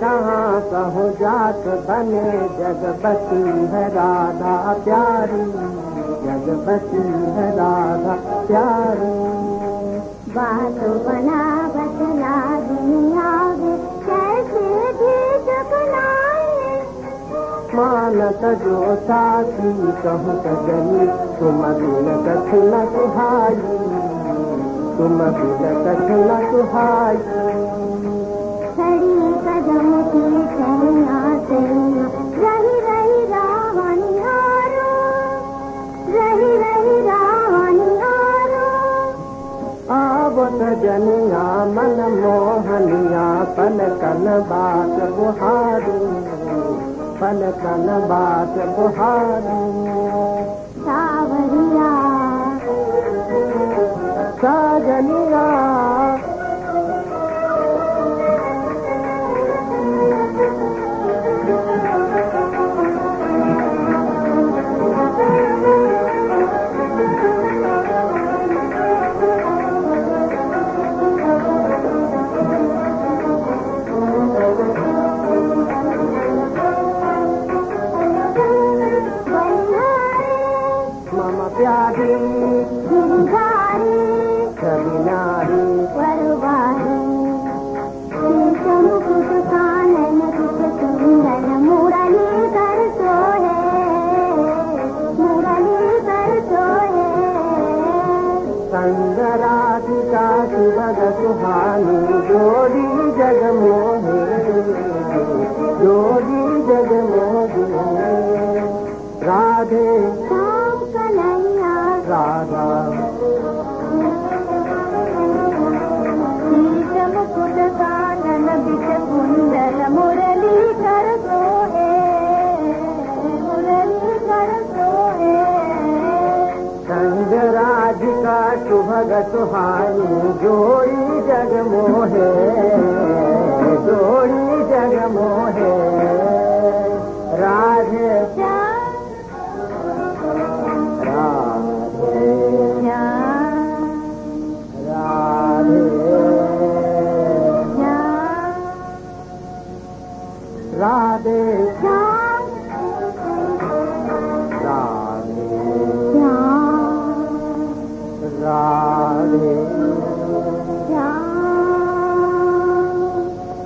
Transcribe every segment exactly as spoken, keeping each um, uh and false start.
कहाँ कहूँ जात बने जगबती है राधा प्यारी, जगबती है राधा प्यारी। बात बना बतला दुनिया में कैसे भेद बनाए, मानत जो साथी कहूँ सजनी तुम बिन कछु न सुहाई, तुम बिन कछु न सुहाई। खड़ी कदम की चलना चलना रही रही रावनियारो, रही रही रावनियारो। आवत जनिया मन मोहनिया पलकन बात बुहारी, पलकन बात बुहारी। सावरिया साजनिया प्यारी झुमझारी कविनारी परवारी, मुकुट कानन कुछ सुंदर मुरली कर सोहे, मुरली कर सोहे। संग राधिका सुभग सुहानी जोड़ी जग मोहे, जोड़ी जग मोहे। राधे श्याम कन्हैया राधा मुकुट कानन बिच कुंडल मुरली कर सोहे, मुरली कर सोहे। संग राधिका सुभग सुहानी जोड़ी जग मोहे, जोड़ी जग मोहे। राधे राधे श्याम राधे श्याम राधे श्याम।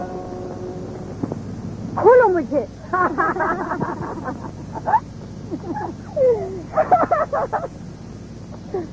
खोलो मुझे।